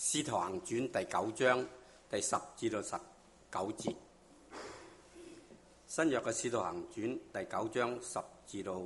使徒行傳第9章第10至到19節。新約嘅使徒行傳第9章10至到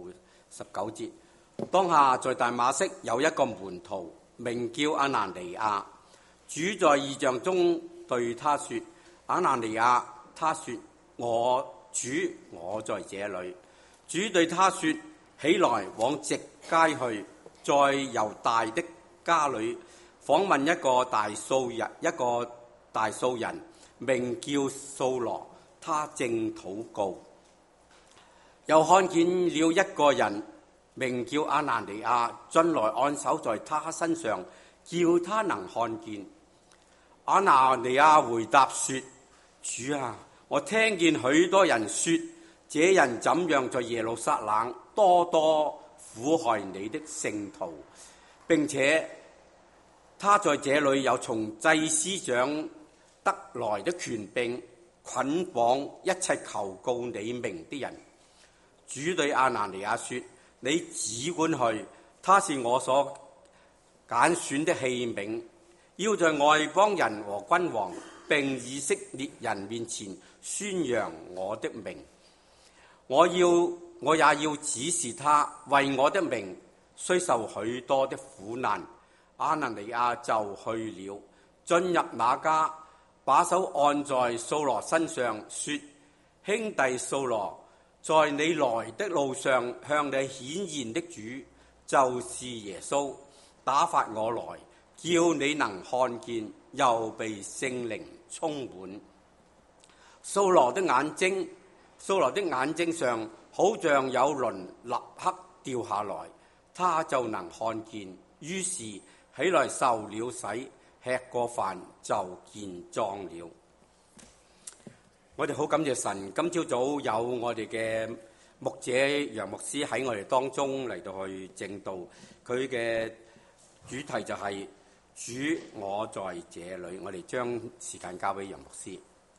19節。當下在大馬色有一個門徒，名叫亞拿尼亞。主在異象中對他說：亞拿尼亞。他說：主，我在這裏。主對他說：起來，往直街去，在猶大的家裏訪問一個大數人，名叫掃羅，他正禱告。又看見了一個人，名叫亞拿尼亞，進來按手在他身上，叫他能看見。亞拿尼亞回答說：主啊，我聽見許多人說，這人怎樣在耶路撒冷多多苦害你的聖徒，並且他在這裏有從祭司長得來的權柄，捆綁一切求告你名的人。主對亞拿尼亞說：你只管去，他是我所揀選的器皿，要在外邦人和君王並以色列人面前宣揚我的名。我也要指示他，為我的名雖受許多的苦難。亞拿尼亞就去了，進入那家，把手按在掃羅身上，說：兄弟掃羅，在你來的路上向你顯現的主，就是耶穌，打發我來，叫你能看見，又被聖靈充滿。掃羅的眼睛上好像有鱗立刻掉下來，他就能看見，於是起來受了洗，吃過飯就健壯了。我哋好感謝神，今朝早有我哋嘅牧者楊牧師喺我哋當中嚟到去證道，佢嘅主題就係主，我在這裏。我哋將時間交俾楊牧師。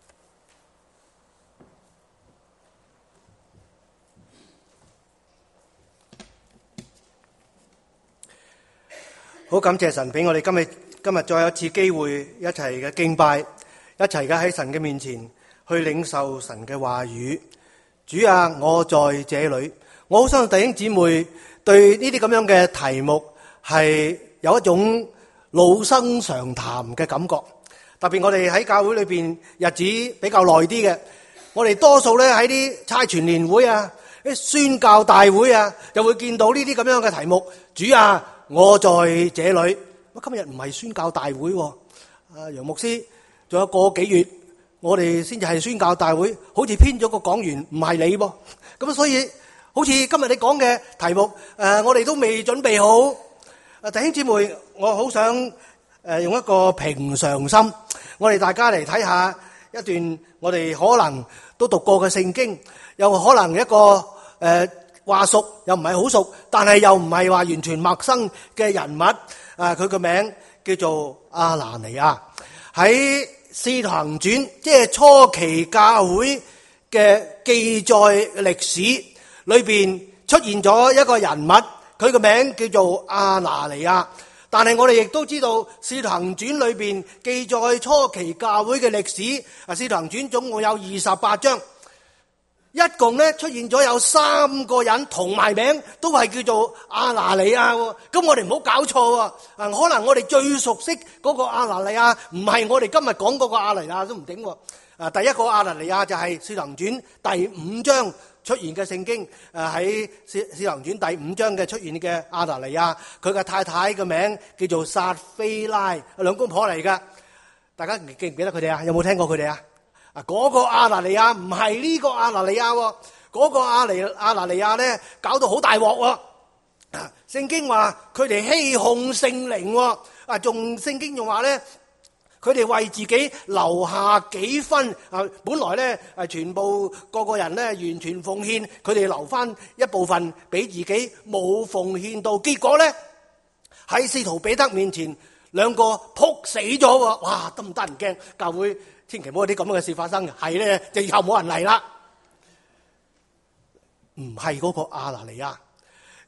好感謝神俾我哋今日再有一次機會一齊嘅敬拜，一齊嘅喺神嘅面前去領受神嘅話語。主啊，我在這裏。我好相信弟兄姊妹對呢啲咁樣嘅題目係有一種老生常談嘅感覺。特別我哋喺教會裏邊日子比較耐啲嘅，我哋多數咧喺啲差傳年會啊、啲宣教大會啊，就會見到呢啲咁樣嘅題目。主啊，我在這裏。今日唔係宣教大會，楊牧師仲有個幾月，我哋先至係宣教大會，好似編咗個講員唔係你噃。咁所以好似今日你講嘅題目，我哋都未準備好。弟兄姊妹，我好想用一個平常心，我哋大家嚟睇下一段我哋可能都讀過嘅聖經，又可能一個話熟又唔係好熟，但係又唔係話完全陌生嘅人物。佢個名叫做亞拿尼亞。喺使徒行傳，即係初期教會嘅記載歷史裏邊出現咗一個人物，佢個名叫做亞拿尼亞。但係我哋亦都知道使徒行傳裏邊記載初期教會嘅歷史，使徒行傳總共有28章。一共咧出現咗有3個人同埋名，都係叫做亞拿尼亞。咁我哋唔好搞錯。可能我哋最熟悉嗰個亞拿尼亞，唔係我哋今日講嗰個亞拿尼亞都唔定。第一個亞拿尼亞就係《使徒行傳》第5章出現嘅聖經。喺《使徒行傳》第5章嘅出現嘅亞拿尼亞，佢嘅太太嘅名叫做撒非拉，兩公婆嚟噶。大家記唔記得佢哋啊？有冇聽過佢哋啊？嗰個亞拿尼亞唔係呢個亞拿尼亞，嗰個亞拿尼亞咧搞到好大鑊。聖經話佢哋欺哄聖靈，仲聖經仲話咧，佢哋為自己留下幾分。本來咧全部個人咧完全奉獻，佢哋留翻一部分俾自己冇奉獻到，結果咧喺使徒彼得面前，兩個仆死咗。哇，得唔得人驚？教會千祈唔好有啲咁嘅事發生嘅，係咧就以後冇人嚟啦。唔係嗰個亞拿尼亞。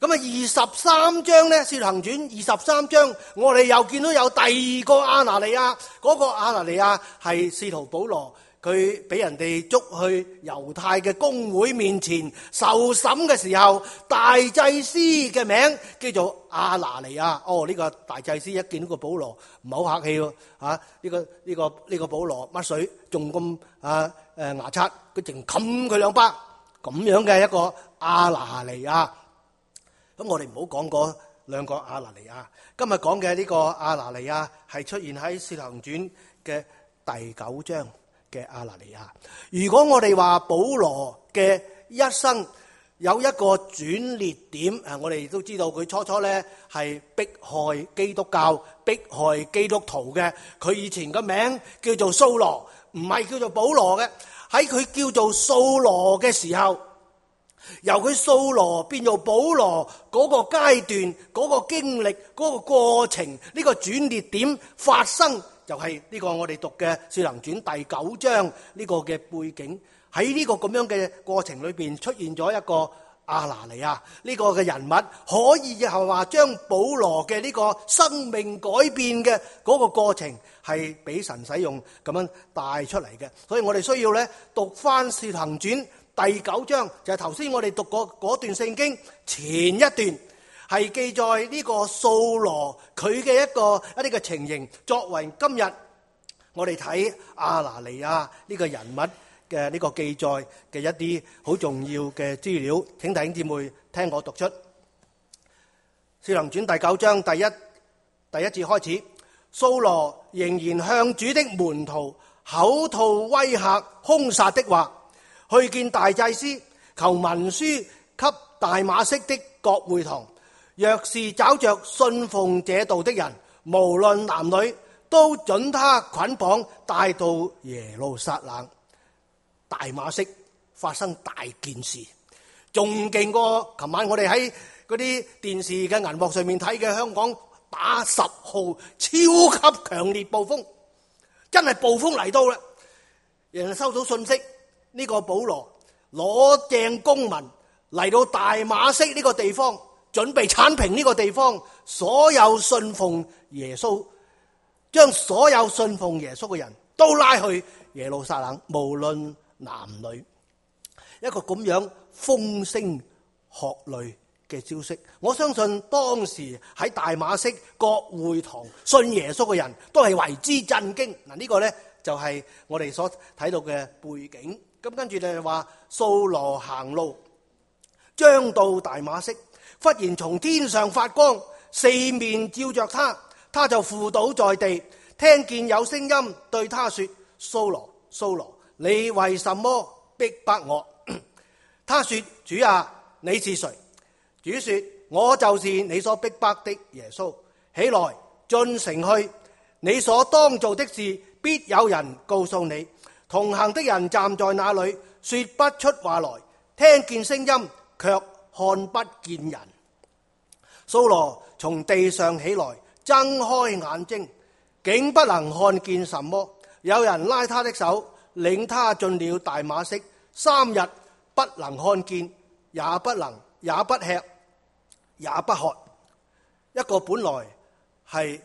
咁啊23章呢，使徒行傳23章，我哋又見到有第二個亞拿尼亞，嗰個亞拿尼亞係使徒保羅，佢俾人哋捉去猶太嘅公會面前受審嘅時候，大祭司嘅名叫做亞拿尼亞。哦，呢個大祭司一見到個保羅唔係好客氣喎，呢個保羅乜水仲咁牙刷，佢淨冚佢兩巴咁樣嘅一個亞拿尼亞。咁我哋唔好講嗰兩個亞拿尼亞，今日講嘅呢個亞拿尼亞係出現喺《使徒行傳》嘅第9章嘅亞拿尼亞。如果我哋話保羅嘅一生有一個轉捩點，我哋都知道佢初初呢係迫害基督教、迫害基督徒嘅。佢以前個名叫做掃羅，唔係叫做保羅嘅。喺佢叫做掃羅嘅時候，由佢掃羅變做保羅嗰個階段、嗰個經歷、嗰個過程，呢個轉捩點發生，就係呢個我哋讀嘅《使徒行傳》第9章呢個嘅背景。喺呢個咁樣嘅過程裏邊出現咗一個亞拿尼亞呢個嘅人物，可以係話將保羅嘅呢個生命改變嘅嗰個過程係俾神使用咁樣帶出嚟嘅。所以我哋需要咧讀翻《使徒行傳》第9章，就係頭先我哋讀過嗰段聖經前一段，係記載呢個掃羅佢嘅一啲嘅情形，作為今日我哋睇亞拿尼亞呢個人物嘅呢個記載嘅一啲好重要嘅資料。請弟兄姊妹聽我讀出《使徒行傳》第9章第一節開始。掃羅仍然向主的門徒口吐威嚇兇殺的話，去見大祭司，求文書給大馬色的各會堂，若是找着信奉這道的人，無論男女，都准他捆綁帶到耶路撒冷。大馬色發生大件事，仲勁過琴晚我哋喺嗰啲電視嘅銀幕上面睇嘅香港打10號超級強烈暴風，真係暴風嚟到啦！人收到信息，呢個保羅攞正公文嚟到大馬色呢個地方，準備剷平呢個地方所有信奉耶穌，將所有信奉耶穌嘅人都拉去耶路撒冷，無論男女。一個咁樣風聲鶴唳嘅消息，我相信當時喺大馬色各會堂信耶穌嘅人都係為之震驚。嗱，呢個呢就係我哋所睇到嘅背景。咁跟住就話掃羅行路，將到大馬色，忽然從天上發光，四面照着他，他就伏倒在地，聽見有聲音對他說：掃羅，掃羅，你為什麼逼迫我？他說：主啊，你是誰？主說：我就是你所逼迫的耶穌。起來，進城去，你所當做的事必有人告訴你。同行的人站在那裏，說不出話來，聽見聲音，卻看不見人。掃羅從地上起來，睜開眼睛，竟不能看見什麼。有人拉他的手，領他進了大馬色，3日不能看見，也不吃，也不喝。一個本來係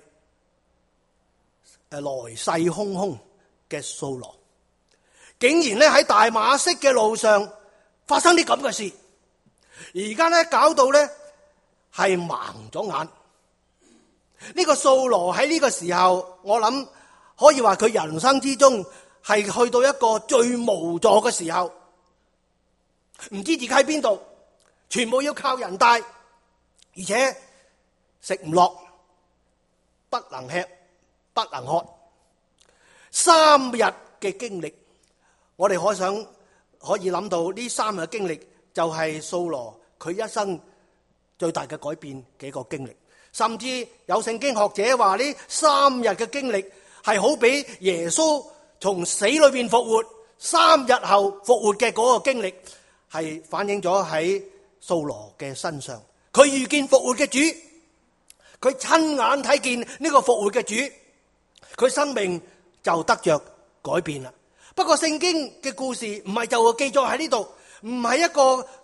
來勢洶洶嘅掃羅，竟然咧喺大馬色嘅路上發生啲咁嘅事，而家咧搞到咧係盲咗眼。呢個掃羅喺呢個時候，我諗可以話佢人生之中係去到一個最無助嘅時候，唔知自己喺邊度，全部要靠人帶，而且食唔落，不能吃，不能喝，3日嘅經歷，我哋可以諗到呢3日嘅經歷就係掃羅佢一生最大嘅改變嘅一個經歷。甚至有聖經學者話呢3日嘅經歷係好比耶穌從死裏邊復活3日後復活嘅嗰個經歷，係反映咗喺掃羅嘅身上。佢遇見復活嘅主，佢親眼睇見呢個復活嘅主，佢生命就得着改變啦。不過聖經嘅故事唔係就記載喺呢度，唔係一個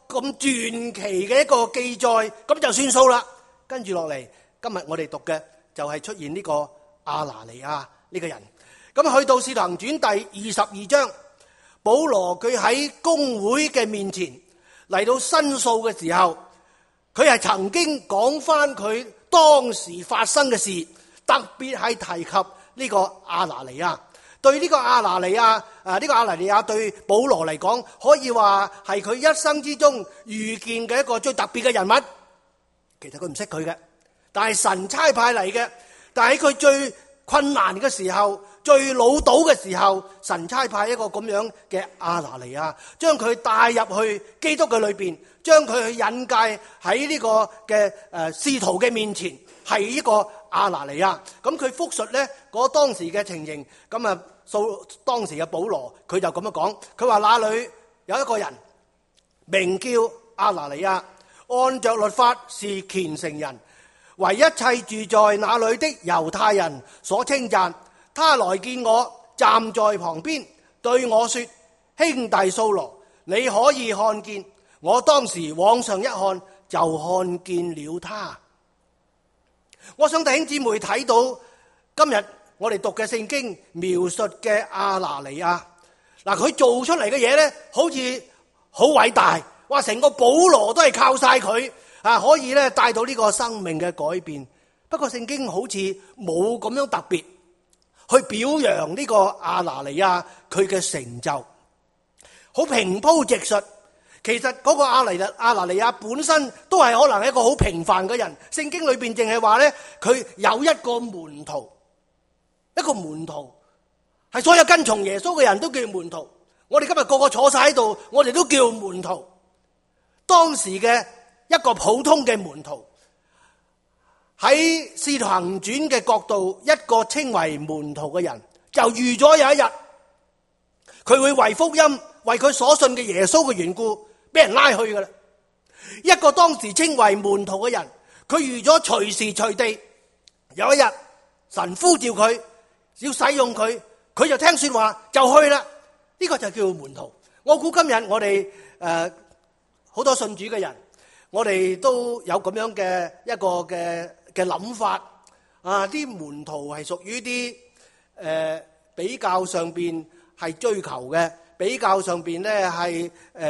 咁傳奇嘅一個記載，咁就算數啦。跟住落嚟，今日我哋讀嘅就係出現呢個亞拿尼亞呢個人。咁去到《使徒行傳》第22章，保羅佢喺公會嘅面前嚟到申訴嘅時候，佢係曾經講翻佢當時發生嘅事，特別係提及呢個亞拿尼亞。對呢個亞拿尼亞，呢個亞拿尼亞對保羅嚟講，可以話係佢一生之中遇見嘅一個最特別嘅人物。其實佢唔識佢嘅，但係神差派嚟嘅。但係喺佢最困難嘅時候，最潦倒嘅時候，神差派一個咁樣嘅亞拿尼亞，將佢帶入去基督嘅裏邊，將佢去引介喺呢個嘅使徒嘅面前，係呢個亞拿尼亞。咁佢複述咧嗰當時嘅情形，咁啊當時嘅保羅佢就咁樣講，佢話那裏有一個人名叫亞拿尼亞，按着律法是虔誠人，為一切住在那裏的猶太人所稱讚。他來見我，站在旁邊對我說：兄弟掃羅，你可以看見。我當時往上一看，就看見了他。我想弟兄姊妹睇到今日我哋讀嘅聖經描述嘅亞拿尼亞，嗱，佢做出嚟嘅嘢呢，好似好偉大，話成個保羅都係靠晒佢啊，可以咧帶到呢個生命嘅改變。不過聖經好似冇咁樣特別去表揚呢個亞拿尼亞佢嘅成就，好平鋪直述。其實嗰個亞拿尼亞本身都係可能係一個好平凡嘅人。聖經裏邊淨係話咧，佢有一個門徒，一個門徒係所有跟從耶穌嘅人都叫門徒。我哋今日個個坐晒喺度，我哋都叫門徒。當時嘅一個普通嘅門徒，喺使徒行傳嘅角度，一個稱為門徒嘅人就預咗有一日，佢會為福音，為佢所信嘅耶穌嘅緣故，俾人拉去噶啦。一個當時稱為門徒嘅人，佢預咗隨時隨地有一日神呼召佢，要使用佢，佢就聽說話就去啦。呢個就叫門徒。我估今日我哋好多信主嘅人，我哋都有咁樣嘅一個嘅諗法啊！啲門徒係屬於啲比較上邊係追求嘅，比較上邊咧係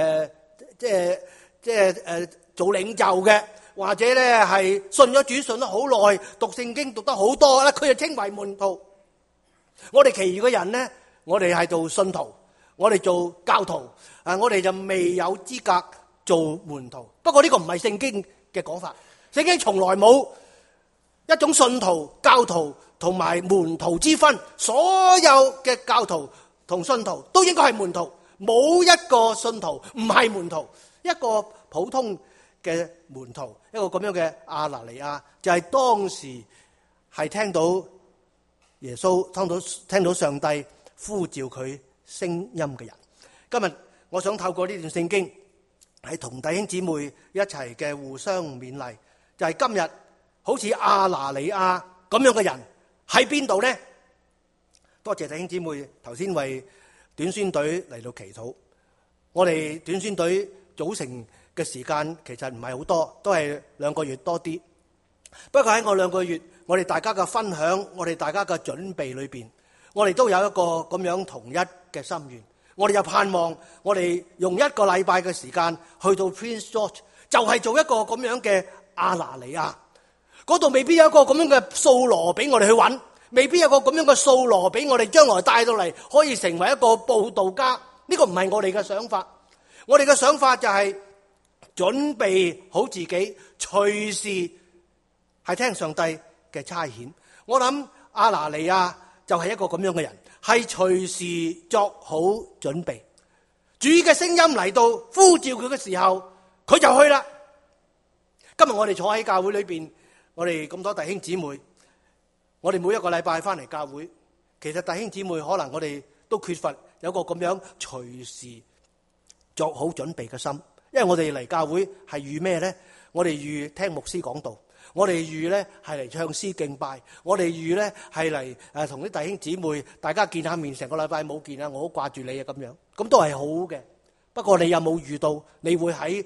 做領袖嘅，或者咧係信咗主信得好耐，讀聖經讀得好多咧，佢就稱為門徒。我哋其餘嘅人咧，我哋係做信徒，我哋做教徒啊，我哋就未有資格做門徒。不過呢個唔係聖經嘅講法，聖經從來冇一種信徒、教徒同埋門徒之分。所有嘅教徒同信徒都應該係門徒，冇一個信徒唔係門徒。一個普通嘅門徒，一個咁樣嘅亞拿尼亞，就係當時係聽到耶穌聽到上帝呼召佢聲音嘅人。今日我想透過呢段聖經，係同弟兄姊妹一齊嘅互相勉勵，就係今日好似亞拿尼亞咁樣嘅人喺邊度呢？多謝弟兄姊妹頭先為短宣隊嚟到祈禱。我哋短宣隊組成嘅時間其實唔係好多，都係2個月多啲。不過喺我2個月，我哋大家嘅分享，我哋大家嘅準備裏邊，我哋都有一個咁樣同一嘅心願。我哋就盼望我哋用1個禮拜嘅時間去到 Prince George， 就係做一個咁樣嘅亞拿尼亞。嗰度未必有一個咁樣嘅掃羅俾我哋去揾，未必有個咁樣嘅掃羅俾我哋將來帶到嚟，可以成為一個佈道家。呢個唔係我哋嘅想法。我哋嘅想法就係準備好自己，隨時係聽上帝嘅差遣。我諗亞拿尼亞就係一個咁樣嘅人，係隨時作好準備。主嘅聲音嚟到呼召佢嘅時候，佢就去啦。今日我哋坐喺教會裏邊，我哋咁多弟兄姊妹，我哋每1個禮拜翻嚟教會，其實弟兄姊妹可能我哋都缺乏有個咁樣隨時作好準備嘅心。因為我哋嚟教會係預咩呢？我哋預聽牧師講道，我哋預呢係嚟唱詩敬拜，我哋預呢係嚟同啲弟兄姊妹大家見下面，成個禮拜冇見啊，我好掛住你啊咁樣，咁都係好嘅。不過你有冇預到你會喺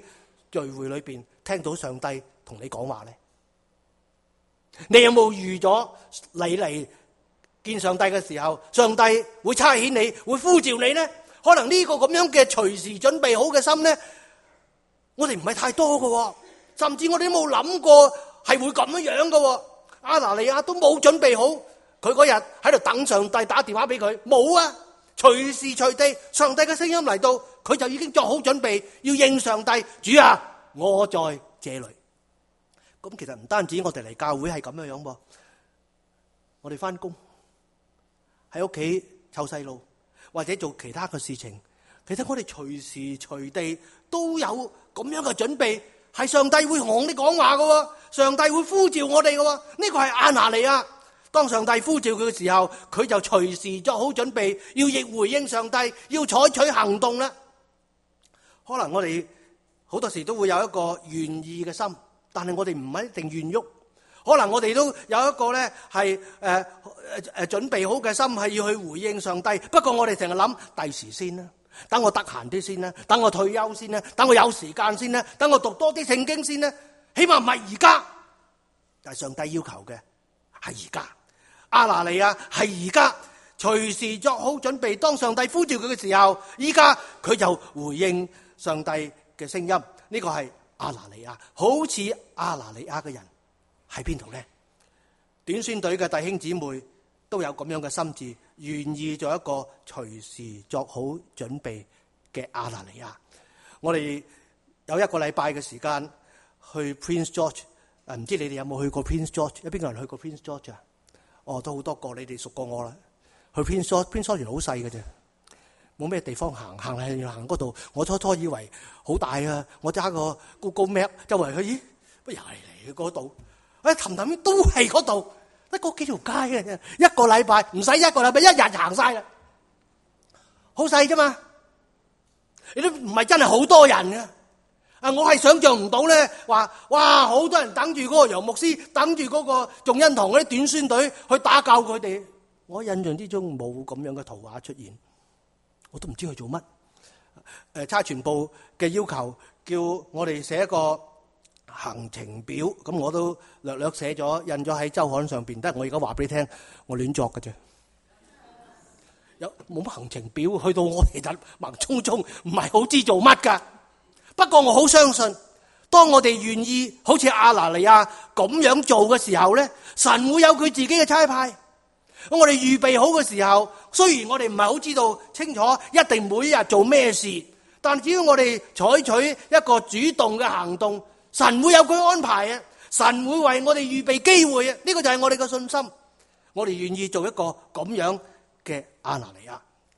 聚會裏邊聽到上帝同你講話呢？你有冇預咗你嚟見上帝嘅時候，上帝會差遣你，會呼召你呢？可能呢個咁樣嘅隨時準備好嘅心呢，我哋唔係太多嘅，甚至我哋都冇諗過係會咁樣嘅。亞拿尼亞都冇準備好，佢嗰日喺度等上帝打電話俾佢，冇啊！隨時隨地上帝嘅聲音嚟到，佢就已經作好準備要應上帝。主啊，我在這裏。咁其實唔單止我哋嚟教會係咁樣樣噃，我哋翻工喺屋企湊細路或者做其他嘅事情，其實我哋隨時隨地都有咁樣嘅準備，係上帝會同你講話嘅，上帝會呼召我哋嘅。呢個係亞拿尼亞，當上帝呼召佢嘅時候，佢就隨時作好準備，要亦回應上帝，要採取行動啦。可能我哋好多時都會有一個願意嘅心，但係我哋唔係一定願喐。可能我哋都有一個咧係準備好嘅心，係要去回應上帝。不過我哋成日諗第時先啦，等我得閒啲先啦，等我退休先啦，等我有時間先啦，等我讀多啲聖經先啦。起碼唔係而家，但係上帝要求嘅係而家。亞拿尼亞係而家，隨時作好準備。當上帝呼召佢嘅時候，依家佢就回應上帝嘅聲音。呢個係亞拿尼亞，好似亞拿尼亞嘅人喺邊度呢？短宣隊嘅弟兄姊妹都有咁樣嘅心志，願意做一個隨時作好準備嘅亞拿尼亞。我哋有一個禮拜嘅時間去 Prince George， 唔知你哋有冇去過 Prince George？ 有邊個人去過 Prince George 啊？哦，都好多個，你哋熟過我啦。去 Prince George 原來好細嘅啫，冇咩地方行行嗰度。我初以為好大啊，我揸個 Google Map 周圍去，咦，不又係嚟嗰度？氹都係嗰度，得嗰幾條街嘅啫。一個禮拜唔使一個禮拜，一日行晒啦，好細啫嘛。你都唔係真係好多人嘅。我係想象唔到咧，話哇好多人等住嗰個楊牧師，等住嗰個眾恩堂嗰啲短宣隊去打救佢哋。我印象之中冇咁樣嘅圖畫出現，我都唔知佢做乜。差傳部嘅要求叫我哋寫一個行程表，咁我都略寫咗，印咗喺周刊上邊。得我而家話俾你聽，我亂作嘅啫，有冇乜行程表？去到我其實盲衝衝，唔係好知做乜噶。不過我好相信，當我哋願意好似亞拿尼亞咁樣做嘅時候咧，神會有佢自己嘅差派。我哋預備好嘅時候，雖然我哋唔係好知道清楚一定每一日做咩事，但只要我哋採取一個主動嘅行動，神會有佢安排啊！神會為我哋預備機會啊！呢個就係我哋嘅信心。我哋願意做一個咁樣嘅亞拿尼亞。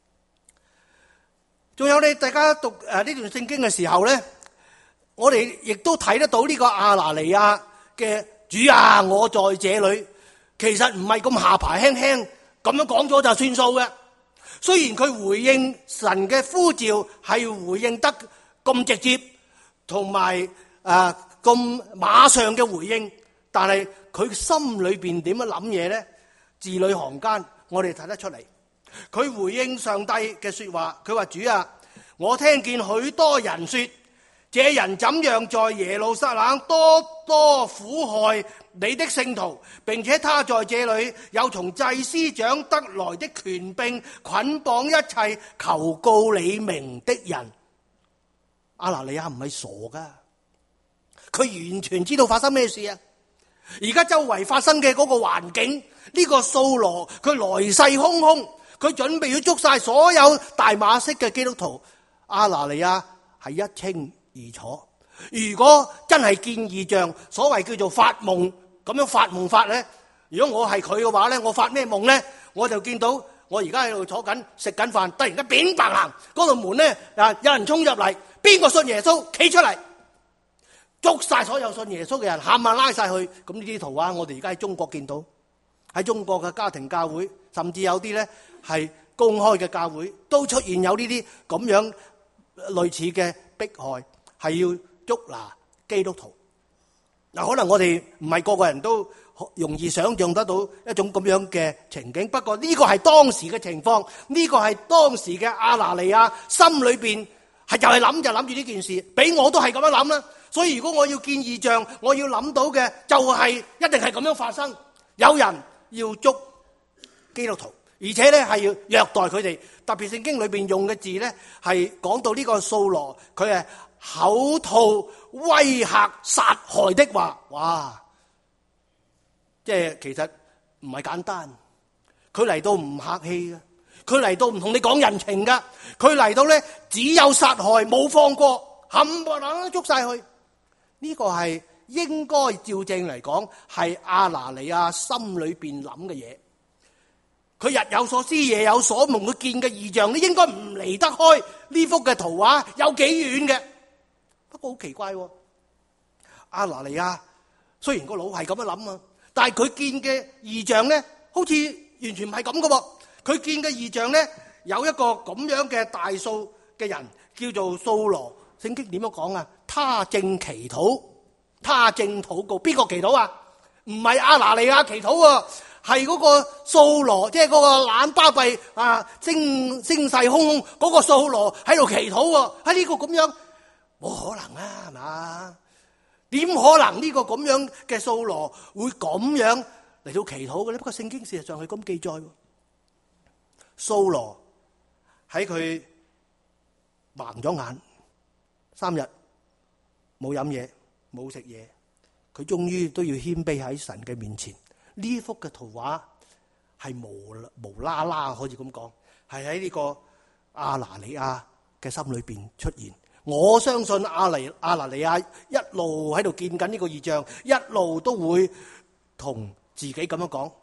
仲有你大家讀呢段聖經嘅時候咧，我哋亦都睇得到呢個亞拿尼亞嘅主啊，我在這裏，其實唔係咁下巴輕輕咁樣講咗就算數嘅。雖然佢回應神嘅呼召係回應得咁直接，同埋咁馬上嘅回應，但係佢心裏邊點樣諗嘢咧？字裏行間我哋睇得出嚟。佢回應上帝嘅說話，佢話：主啊，我聽見許多人說，這人怎樣在耶路撒冷多多苦害你的聖徒，並且他在這裏有從祭司長得來的權柄，捆綁一切求告你名的人。亞拿尼亞唔係傻噶，佢完全知道發生咩事啊！而家周圍發生嘅嗰個環境，呢個掃羅佢來勢洶洶，佢準備要捉晒所有大馬色嘅基督徒。亞拿尼亞係一清二楚。如果真係見異象，所謂叫做發夢，咁樣發夢法咧，如果我係佢嘅話咧，我發咩夢咧？我就見到我而家喺度坐緊食緊飯，突然間扁白行嗰度門咧，有人衝入嚟，邊個信耶穌企出嚟，捉晒所有信耶穌嘅人，冚唪唥拉晒去。咁呢啲圖畫我哋而家喺中國見到，喺中國嘅家庭教會，甚至有啲咧係公開嘅教會，都出現有呢啲咁樣類似嘅迫害，係要捉拿基督徒。嗱，可能我哋唔係個個人都容易想象得到一種咁樣嘅情景，不過呢個係當時嘅情況，呢個係當時嘅亞拿尼亞心裏邊係就係諗住呢件事，俾我都係咁樣諗啦。 所以如果我要見異象，我要諗到嘅就係一定係咁樣發生。有人要捉基督徒，而且咧係要虐待佢哋。特別聖經裏邊用嘅字咧係講到呢個掃羅，佢係口吐威嚇殺害的話。哇！即係其實唔係簡單，佢嚟到唔客氣嘅，佢嚟到唔同你講人情噶，佢嚟到咧只有殺害冇放過，冚唪唥捉晒去。呢個係應該照正嚟講係亞拿尼亞心裏邊諗嘅嘢。佢日有所思夜有所夢，佢見嘅異象，你應該唔離得開呢幅嘅圖畫有幾遠嘅。不過好奇怪，亞拿尼亞雖然個腦係咁樣諗啊，但係佢見嘅異象咧，好似完全唔係咁嘅喎。佢見嘅異象咧，有一個咁樣嘅大數嘅人叫做掃羅。聖經點樣講啊？他正祈禱，他正禱告。邊個祈禱啊？唔係亞拿尼亞祈禱喎，係嗰個掃羅，即係嗰個懶巴閉啊，聲勢洶洶嗰個掃羅喺度祈禱喎。喺呢個咁樣冇可能啊，係嘛？點可能呢個咁樣嘅掃羅會咁樣嚟到祈禱嘅咧？不過聖經事實上係咁記載，掃羅喺佢盲咗眼3日，冇飲嘢，冇食嘢，佢終於都要謙卑喺神嘅面前。呢幅嘅圖畫係無啦啦可以咁講，係喺呢個亞拿尼亞嘅心裏邊出現。我相信亞拿尼亞一路喺度見緊呢個異象，一路都會同自己咁樣講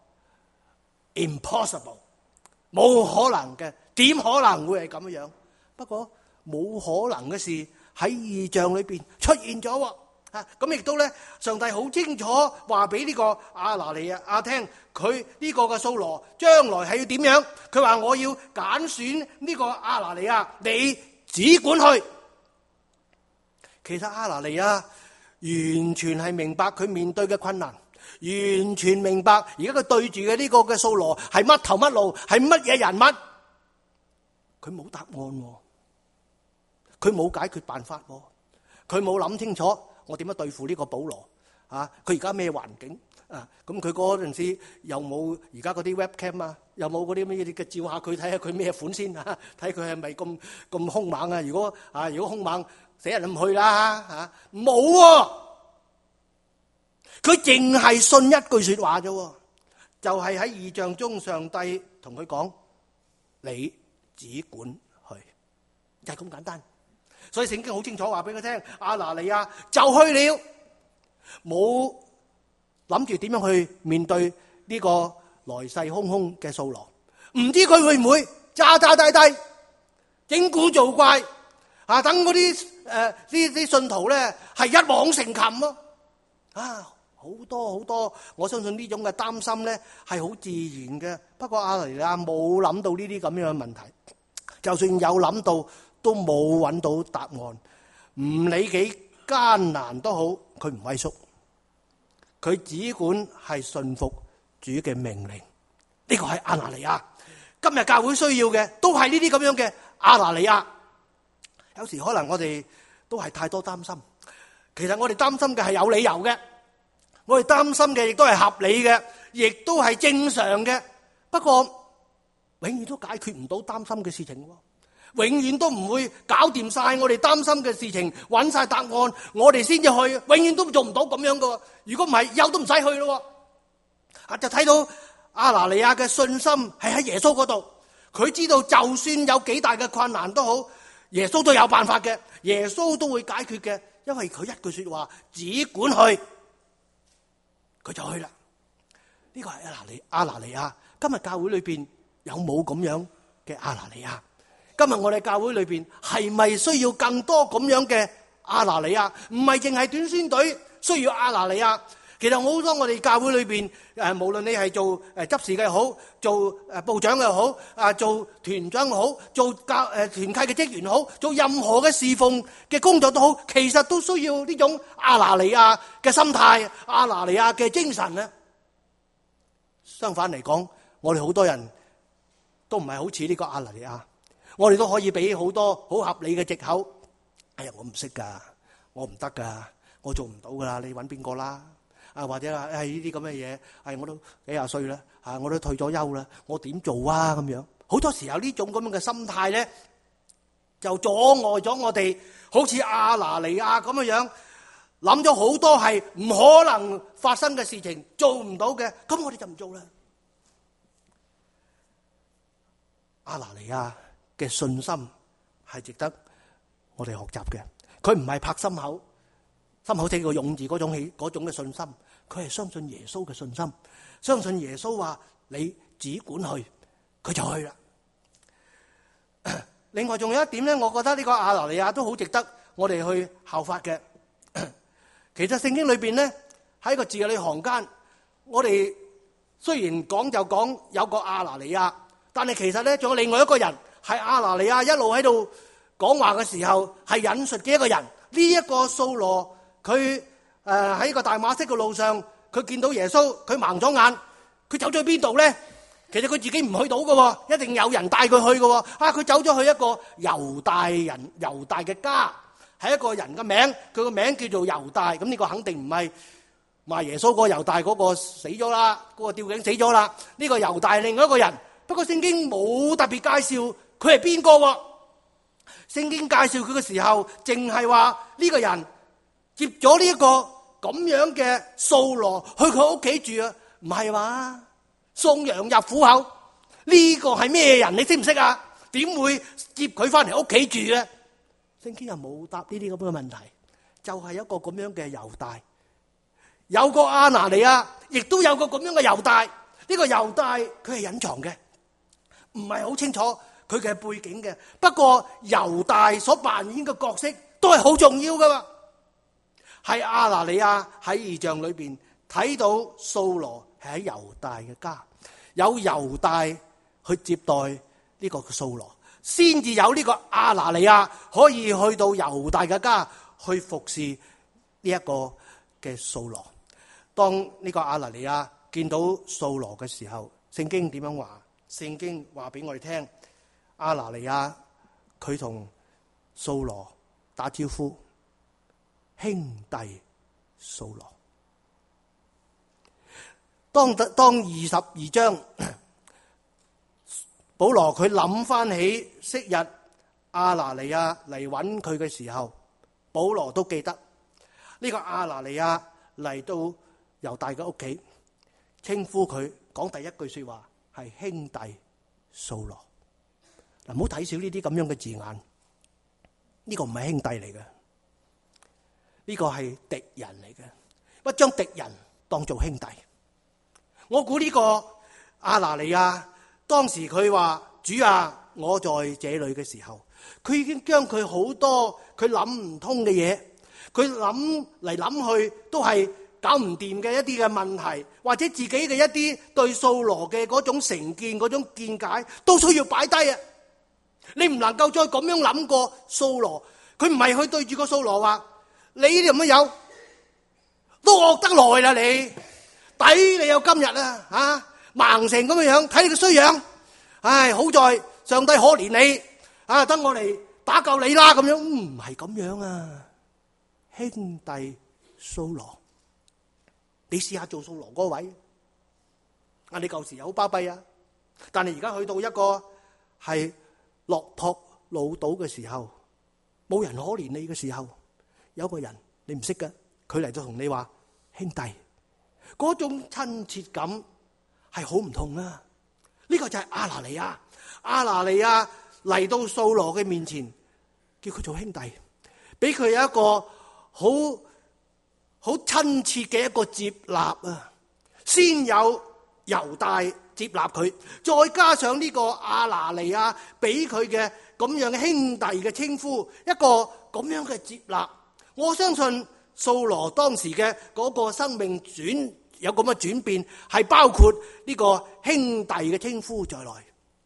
impossible， 冇可能嘅，點可能會係咁樣？不過冇可能嘅事喺異象裏邊出現咗喎。咁亦都咧，上帝好清楚話俾呢個亞拿尼亞聽，佢呢個嘅掃羅將來係要點樣？佢話我要揀選呢個亞拿尼亞，你只管去。其實亞拿尼亞完全係明白佢面對嘅困難，完全明白而家佢對住嘅呢個嘅掃羅係乜頭乜路，係乜嘢人物。佢冇答案喎，佢冇解決辦法喎，佢冇諗清楚。我點樣對付呢個保羅啊？佢而家咩環境啊？咁佢嗰陣時又冇而家嗰啲 webcam 啊，又冇嗰啲咩嘅照下佢，睇下佢咩款先啊？睇佢係咪咁兇猛啊？如果兇猛，死人都唔去啦嚇！冇喎，佢淨係信一句説話啫，就係喺異象中上帝同佢講：你只管去，就係咁簡單。所以聖經好清楚話俾佢聽，亞拿尼亞就去了，冇諗住點樣去面對呢個來勢洶洶嘅掃羅，唔知佢會唔會詐詐諦諦整蠱做怪啊？等嗰啲信徒咧係一網成擒咯啊！好多，我相信呢種嘅擔心咧係好自然嘅。不過亞拿尼亞冇諗到呢啲咁樣嘅問題，就算有諗到，都冇揾到答案，唔理幾艱難都好，佢唔畏縮，佢只管係信服主嘅命令。呢個係亞拿尼亞。今日教會需要嘅都係呢啲咁樣嘅亞拿尼亞。有時可能我哋都係太多擔心，其實我哋擔心嘅係有理由嘅，我哋擔心嘅亦都係合理嘅，亦都係正常嘅。不過永遠都解決唔到擔心嘅事情喎。永遠都唔會搞掂晒我哋擔心嘅事情，揾晒答案，我哋先至去，永遠都做唔到咁樣噶。如果唔係，以後都唔使去咯。就睇到亞拿尼亞嘅信心係喺耶穌嗰度，佢知道就算有幾大嘅困難都好，耶穌都有辦法嘅，耶穌都會解決嘅，因為佢一句說話，只管去，佢就去啦。呢個係亞拿尼亞。今日教會裏邊有冇咁樣嘅亞拿尼亞？今日我哋教會裏邊係咪需要更多咁樣嘅亞拿尼亞？唔係淨係短宣隊需要亞拿尼亞。其實好多我哋教會裏邊無論你係做執事嘅又好，做部長嘅又好，做團長又好，做團契嘅職員又好，做任何嘅侍奉嘅工作都好，其實都需要呢種亞拿尼亞嘅心態、亞拿尼亞嘅精神咧。相反嚟講，我哋好多人都唔係好似呢個亞拿尼亞。我哋都可以俾好多好合理嘅藉口。哎呀，我唔識噶，我唔得噶， 我做唔到噶啦，你揾邊個啦？或者呢啲咁嘅嘢，我都幾廿歲啦，我都退咗休啦，我點做啊？咁樣好多時候呢種咁樣嘅心態咧，就阻礙咗我哋，好似亞拿尼亞咁嘅樣，諗咗好多係唔可能發生嘅事情，做唔到嘅，咁我哋就唔做啦。亞拿尼亞嘅信心係值得我哋學習嘅，佢唔係拍心口寫個勇字嗰種嘅信心，佢係相信耶穌嘅信心，相信耶穌話你只管去，佢就去啦。另外仲有一點咧，我覺得呢個亞拿尼亞都好值得我哋去效法嘅。其實聖經裏邊咧，喺個字裏行間，我哋雖然講就講有個亞拿尼亞，但係其實咧仲有另外一個人係亞拿尼亞一路喺度講話嘅時候係引述嘅一個人。呢一個掃羅佢喺個大馬色嘅路上，佢見到耶穌，佢盲咗眼，佢走咗去邊度咧？其實佢自己唔去到嘅，一定有人帶佢去嘅。佢走咗去一個猶大嘅家，係一個人嘅名，佢個名叫做猶大。咁呢個肯定唔係賣耶穌嗰個猶大，嗰個死咗啦，嗰個吊頸死咗啦。呢個猶大係另外一個人，不過聖經冇特別介紹佢係邊個。聖經介紹佢嘅時候，淨係話呢個人接咗呢一個咁樣嘅掃羅去佢屋企住啊，唔係嘛？送羊入虎口，呢個係咩人？你識唔識啊？點會接佢翻嚟屋企住咧？聖經又冇答呢啲咁嘅問題，就係一個咁樣嘅猶大，有個亞拿尼亞，亦都有個咁樣嘅猶大。呢個猶大佢係隱藏嘅，唔係好清楚佢嘅背景嘅。不過猶大所扮演嘅角色都係好重要噶嘛。係亞拿尼亞喺異象裏邊睇到掃羅係喺猶大嘅家，有猶大去接待呢個掃羅，先至有呢個亞拿尼亞可以去到猶大嘅家去服侍呢一個嘅掃羅。當呢個亞拿尼亞見到掃羅嘅時候，聖經點樣話？聖經話俾我哋聽，亞拿尼亞佢同掃羅打招呼，兄弟掃羅。當22章，保羅佢諗翻起昔日亞拿尼亞嚟揾佢嘅時候，保羅都記得呢個亞拿尼亞嚟到猶大嘅屋企，稱呼佢講第一句說話係兄弟掃羅。嗱，唔好睇少呢啲咁樣嘅字眼，呢個唔係兄弟嚟嘅，呢個係敵人嚟嘅，不將敵人當做兄弟。我估呢個亞拿尼亞當時佢話主啊，我在這裏嘅時候，佢已經將佢好多佢諗唔通嘅嘢，佢諗嚟諗去都係搞唔掂嘅一啲嘅問題，或者自己嘅一啲對掃羅嘅嗰種成見、嗰種見解，都需要擺低啊！你唔能夠再咁樣諗過掃羅，佢唔係去對住個掃羅話你呢啲咁嘅友都惡得來啦，你抵你有今日啊！盲成咁嘅樣，睇你個衰樣，唉，好在上帝可憐你啊，等我嚟打救你啦咁樣，唔係咁樣啊，兄弟掃羅，你試下做掃羅嗰位，你舊時又好巴閉啊，但係而家去到一個係落魄潦倒嘅時候，冇人可憐你嘅時候，有個人你唔識嘅，佢嚟到同你話兄弟，嗰種親切感係好唔同啊！呢個就係亞拿尼亞，亞拿尼亞嚟到掃羅嘅面前，叫佢做兄弟，俾佢有一個好親切嘅一個接納啊！先有猶大接納佢，再加上呢個亞拿尼亞俾佢嘅咁樣嘅兄弟嘅稱呼，一個咁樣嘅接納，我相信掃羅當時嘅嗰個生命有咁嘅轉變，係包括呢個兄弟嘅稱呼在內。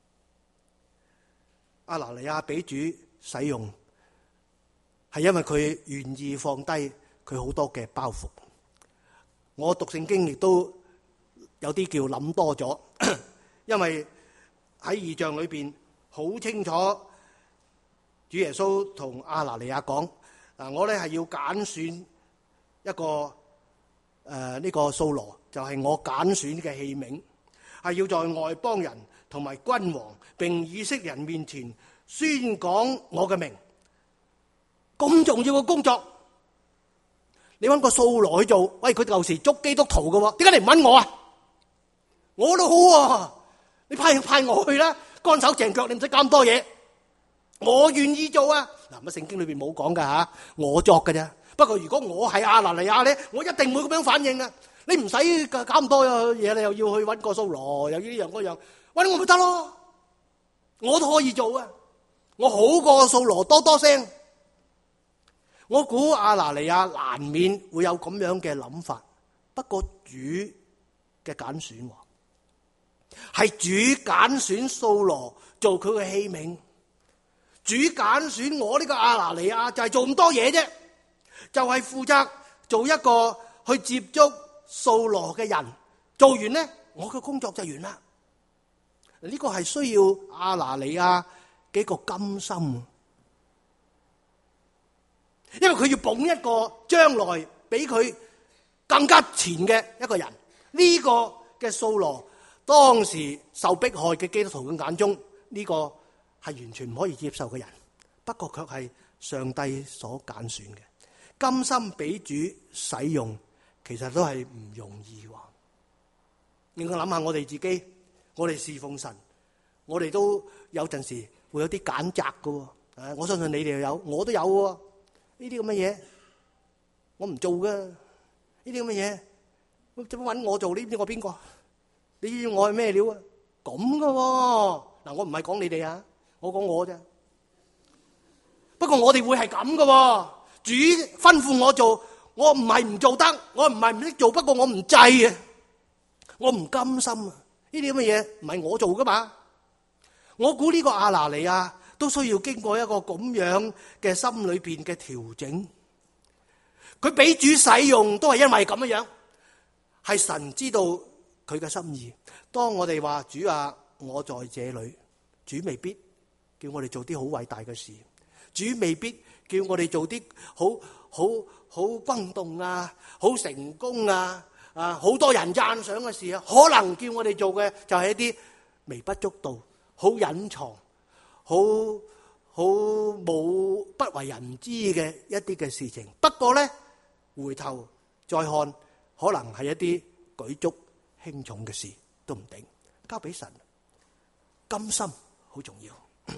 亞拿尼亞俾主使用，係因為佢願意放低佢好多嘅包袱。我讀聖經亦都有啲叫諗多咗，因為喺異象裏邊好清楚，主耶穌同亞拿尼亞講：嗱，我咧係要揀選一個呢個掃羅就係我揀選嘅器皿，係要在外邦人同埋君王並以色列人面前宣講我嘅名。咁重要嘅工作，你揾個掃羅去做？喂，佢舊時捉基督徒嘅，點解你唔揾我啊？我都好啊，你派我去啦，乾手淨腳，你唔使咁多嘢，我願意做啊。嗱，乜聖經裏邊冇講噶吓，我作嘅啫。不過如果我係亞拿尼亞咧，我一定會咁樣反應啊。你唔使搞咁多嘢，你又要去揾個掃羅，又要呢樣嗰樣，揾我咪得咯，我都可以做啊。我好過掃羅多多聲。我估亞拿尼亞難免會有咁樣嘅諗法，不過主嘅揀選係主揀選掃羅做佢嘅器皿，主揀選我呢個亞拿尼亞就係做咁多嘢啫，就係負責做一個去接觸掃羅嘅人，做完呢，我嘅工作就完啦。呢個係需要亞拿尼亞嘅一個甘心。因為佢要捧一個將來比佢更加前嘅一個人，呢個嘅掃羅當時受迫害嘅基督徒嘅眼中，呢個係完全唔可以接受嘅人，不過卻係上帝所揀選嘅，甘心俾主使用，其實都係唔容易喎。應該諗下我哋自己，我哋侍奉神，我哋都有陣時會有啲揀擇㗎，我相信你哋又有，我都有喎。呢啲咁嘅嘢，我唔做噶。呢啲咁嘅嘢，點解揾我做？你知我邊個？你知我係咩料啊？咁噶喎。嗱，我唔係講你哋啊，我講我啫。不過我哋會係咁噶喎。主吩咐我做，我唔係唔做得，我唔係唔識做，不過我唔制啊，我唔甘心啊。呢啲咁嘅嘢唔係我做噶嘛。我估呢個亞拿尼亞都需要經過一個咁樣嘅心裏邊嘅調整，佢俾主使用都係因為咁樣，係神知道佢嘅心意。當我哋話主啊，我在這裏，主未必叫我哋做啲好偉大嘅事，主未必叫我哋做啲好轟動啊、好成功啊、好多人讚賞嘅事啊，可能叫我哋做嘅就係一啲微不足道、好隱藏、好冇不為人知嘅一啲嘅事情。不過咧，回頭再看，可能係一啲舉足輕重嘅事都唔定，交俾神。甘心好重要。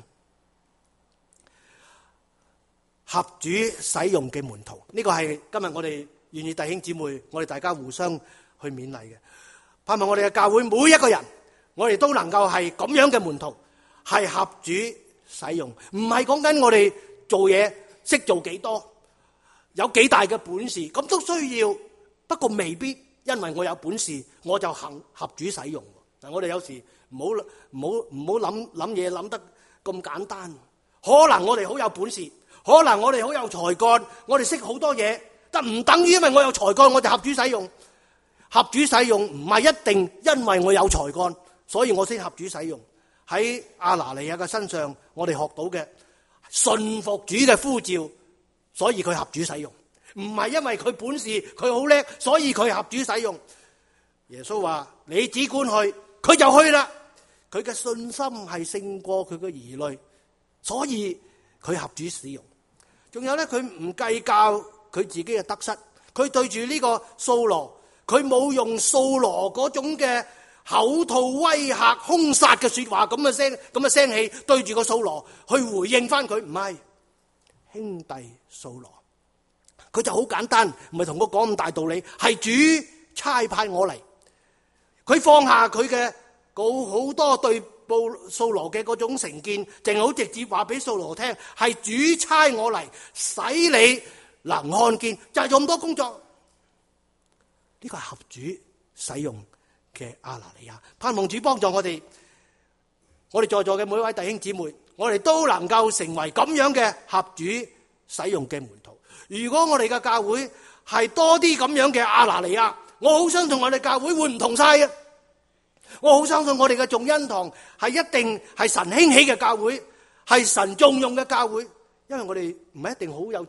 合主使用嘅門徒，呢個係今日我哋願意弟兄姊妹，我哋大家互相去勉勵嘅。盼望我哋嘅教會每一個人，我哋都能夠係咁樣嘅門徒，係合主使用，唔係講緊我哋做嘢識做幾多，有幾大嘅本事，咁都需要。不過未必因為我有本事，我就合主使用。嗱，我哋有時唔好諗嘢諗得咁簡單。可能我哋好有本事，可能我哋好有才幹，我哋識好多嘢，但唔等於因為我有才幹我就合主使用。合主使用唔係一定因為我有才幹，所以我先合主使用。喺亞拿尼亞嘅身上，我哋學到嘅順服主嘅呼召，所以佢合主使用。唔係因為佢本事佢好叻，所以佢合主使用。耶穌話：你只管去，佢就去啦。佢嘅信心係勝過佢嘅疑慮，所以佢合主使用。仲有咧，佢唔計較佢自己嘅得失。佢對住呢個掃羅，佢冇用掃羅嗰種嘅口吐威嚇、兇殺嘅說話咁嘅聲氣對住個掃羅去回應翻佢，唔係兄弟掃羅。佢就好簡單，唔係同我講咁大道理，係主差派我嚟。佢放下佢嘅好多對掃羅嘅嗰種成見，淨係好直接話俾掃羅聽，係主差我嚟，使你能看見，就係做咁多工作。呢個係合主使用嘅亞拿尼亞。盼望主幫助我哋在座嘅每位弟兄姊妹，我哋都能夠成為咁樣嘅合主使用嘅門徒。如果我哋嘅教會係多啲咁樣嘅亞拿尼亞，我好相信我哋教會會唔同晒嘅。我好相信我哋嘅眾恩堂係一定係神興起嘅教會，係神重用嘅教會。因為我哋唔係一定好有錢，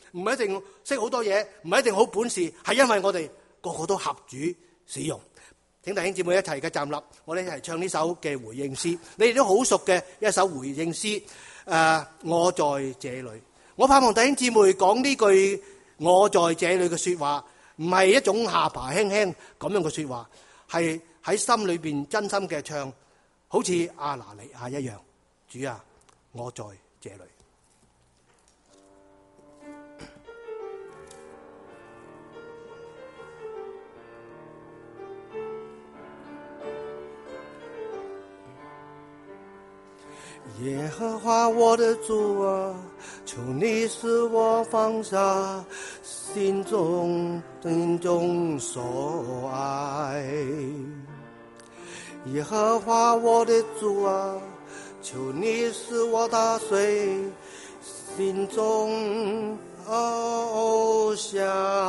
唔係一定識好多嘢，唔係一定好本事，係因為我哋個個都合主使用。請弟兄姊妹一齊嘅站立，我哋一齊唱呢首嘅回應詩。你哋都好熟嘅一首回應詩，我在這裏。我盼望弟兄姊妹講呢句我在這裏嘅說話，唔係一種下巴輕輕咁樣嘅說話，係喺心裏邊真心嘅唱，好似亞拿尼亞一樣。主啊，我在這裏。耶和華我的主啊，求你使我放下心中所愛。耶和華我的主啊，求你使我打碎心中偶像，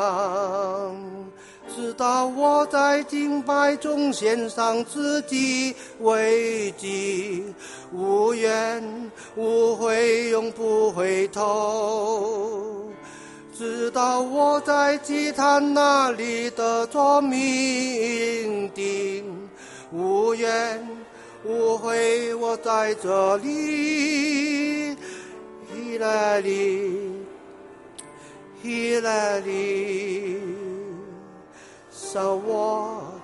直到我在敬拜中獻上自己為祭，無怨無悔永不回頭，直到我在祭壇那裡得着命定，無怨無悔我在這裡，希拉里希拉里，燒我